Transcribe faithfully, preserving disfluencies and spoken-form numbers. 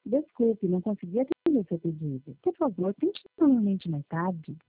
Desculpe, não consegui atender o seu pedido. Por favor, tente novamente mais tarde.